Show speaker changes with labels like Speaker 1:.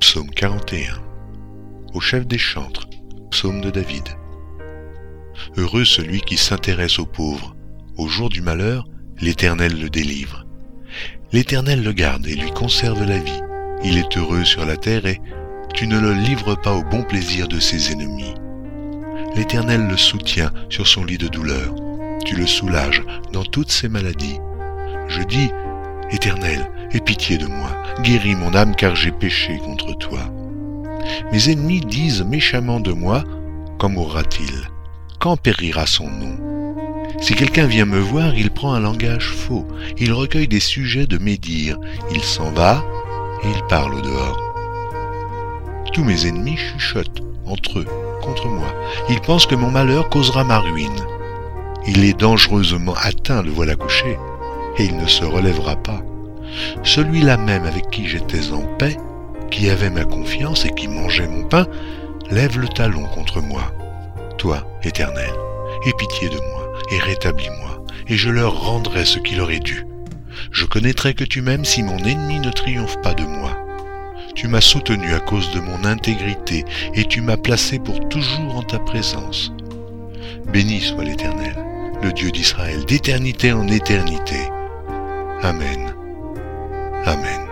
Speaker 1: Psaume 41. Au chef des chantres, psaume de David. Heureux celui qui s'intéresse aux pauvres. Au jour du malheur, l'Éternel le délivre. L'Éternel le garde et lui conserve la vie. Il est heureux sur la terre et tu ne le livres pas au bon plaisir de ses ennemis. L'Éternel le soutient sur son lit de douleur. Tu le soulages dans toutes ses maladies. Je dis, Éternel, aie pitié de moi, guéris mon âme car j'ai péché contre toi. Mes ennemis disent méchamment de moi, quand mourra-t-il? Quand périra son nom? Si quelqu'un vient me voir, il prend un langage faux, il recueille des sujets de médire, il s'en va et il parle au dehors. Tous mes ennemis chuchotent entre eux, contre moi. Ils pensent que mon malheur causera ma ruine. Il est dangereusement atteint, le voilà couché, et il ne se relèvera pas. Celui-là même avec qui j'étais en paix, qui avait ma confiance et qui mangeait mon pain, lève le talon contre moi. Toi, Éternel, aie pitié de moi et rétablis-moi, et je leur rendrai ce qui leur est dû. Je connaîtrai que tu m'aimes si mon ennemi ne triomphe pas de moi. Tu m'as soutenu à cause de mon intégrité, et tu m'as placé pour toujours en ta présence. Béni soit l'Éternel, le Dieu d'Israël, d'éternité en éternité. Amen. Amen.